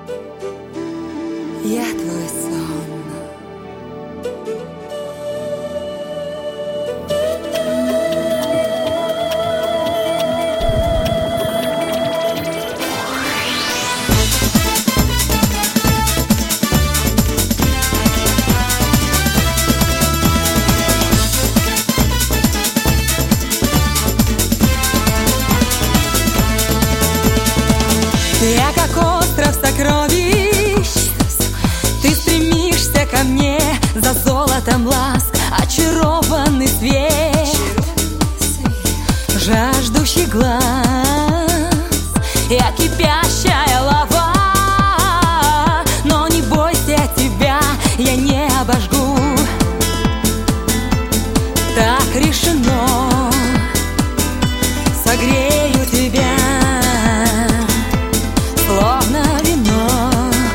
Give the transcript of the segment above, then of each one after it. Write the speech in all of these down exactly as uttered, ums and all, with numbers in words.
Я твой сон. Я как остров сокровищ, ты стремишься ко мне за золотом ласк, очарованный свет, жаждущий глаз. Я кипящая лава, но не бойся, тебя я не обожгу. Так решено, согрею тебя словно вино.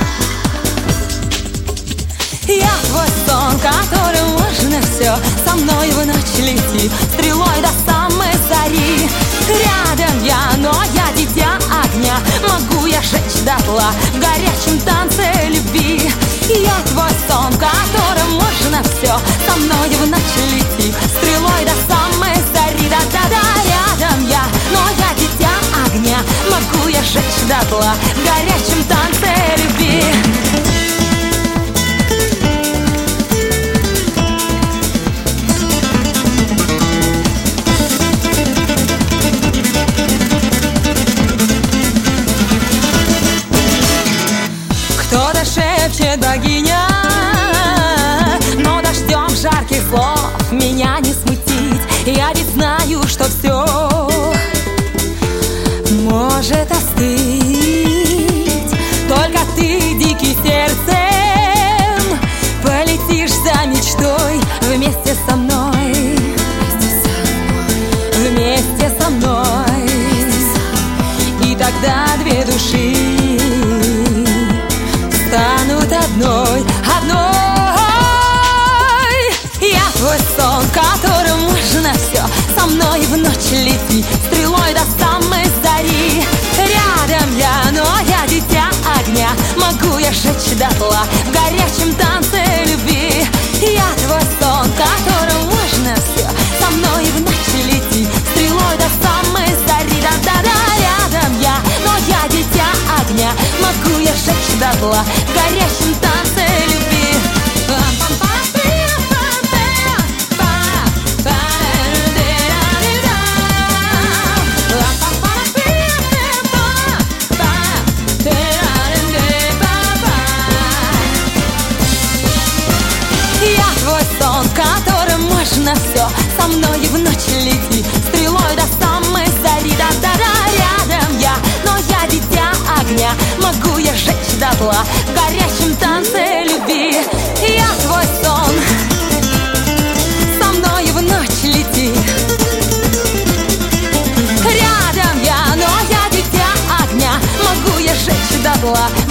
Я твой сон, которым можно все. Со мной в ночь лети, стрелой до самой зари. Рядом я, но я дитя огня. Могу я жечь дотла в горячем танце любви. Я твой сон, которым можно все. Со мной в ночь лети, стрелой до самой зари. Да-да-да, рядом я, но я дитя огня. Могу я жечь дотла в горячем танце любви. Кто-то шепчет богиня, но дождем жарких слов меня не смутить. Я ведь знаю, что все может остыть. Только ты, дикий сердцем, полетишь за мечтой вместе со мной. Вместе со мной. И тогда две души станут одной, одной. Я твой сон, которым можно все. Со мной в ночь лети, стрелой до самой зари. Рядом я, но я дитя огня. Могу я жечь дотла в горячем танце любви. Я твой сон, которым можно все. Со мной в ночь лети, стрелой до самой зари. Да-да-да, рядом я, но я дитя огня. Могу я жечь дотла в горячем танце любви. Которым можно все. Со мной в ночь лети, стрелой до самой зари. Да-да-да, рядом я, но я дитя огня. Могу я жечь дотла в горячем танце любви. Я твой сон, со мной в ночь лети. Рядом я, но я дитя огня. Могу я жечь дотла